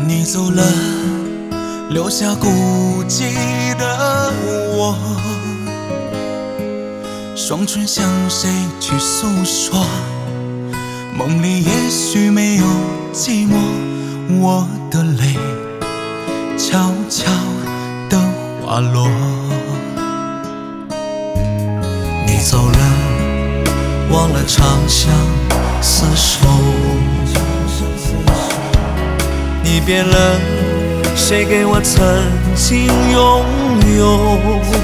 你走了，留下孤寂的我，双唇向谁去诉说？梦里也许没有寂寞，我的泪悄悄地滑落。你走了，忘了长相厮守。你变了，谁给我曾经拥有？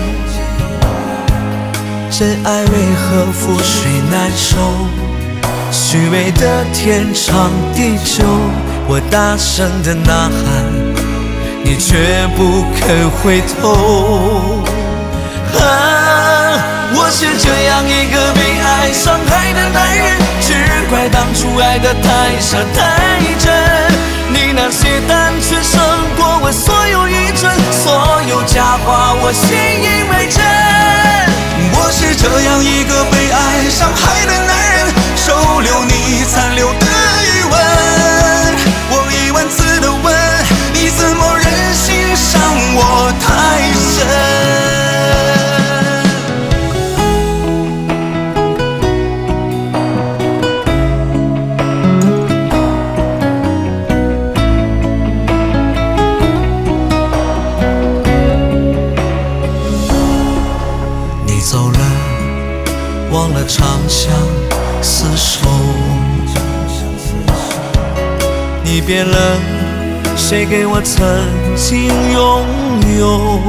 真爱为何覆水难收？虚伪的天长地久，我大声的呐喊，你却不肯回头。我是这样一个被爱伤害的男人，只怪当初爱得太傻太真。你那些单纯胜过我所有愚蠢，所有假话我信以为真。我是这样一个被爱伤害的男人，收留你残留的余温。我1万次的问，你怎么忍心伤我太深？走了，忘了长相厮守。你变了，谁给我曾经拥有？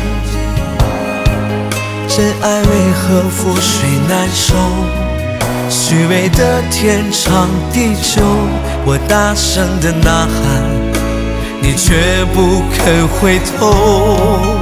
真爱为何覆水难收？虚伪的天长地久，我大声的呐喊，你却不肯回头。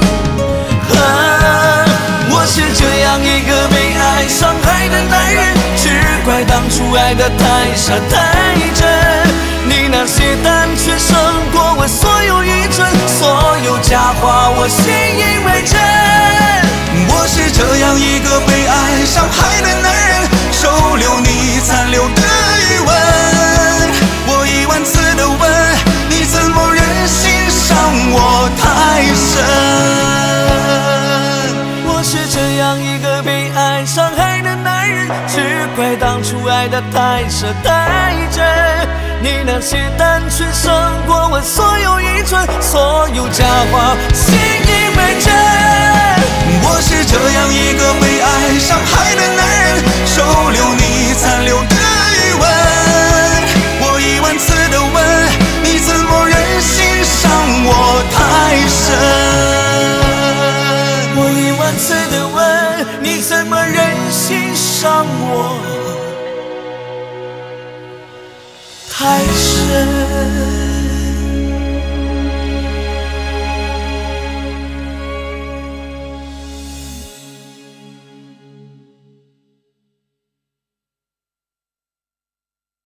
我是这样一个被爱伤害的男人，只怪当初爱得太傻太真。你那些单纯胜过我所有愚蠢，所有假话我信以为真。我是这样一个被爱伤害的男人，收留你残留的余温。我1万次的问，你怎么忍心伤我太深？我是这样一个被爱伤害的男人，只怪当初爱得太傻太真。你那些单纯胜过我所有愚蠢，所有假话信以为真。我是这样一个被爱伤害的男人，收留你残留的余温。我1万次的问，你怎么忍心伤我太深？我1万次的问，你怎么忍心伤我太深？